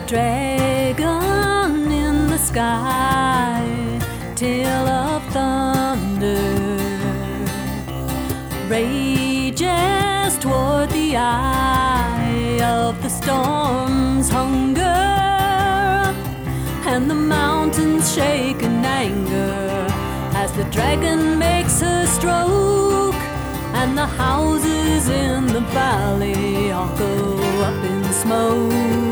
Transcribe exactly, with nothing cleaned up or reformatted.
dragon in the sky, tale of thunder, rages toward the eye of the storm's hunger, and the mountains shake in anger as the dragon makes her stroke, and the houses in the valley all go up in smoke.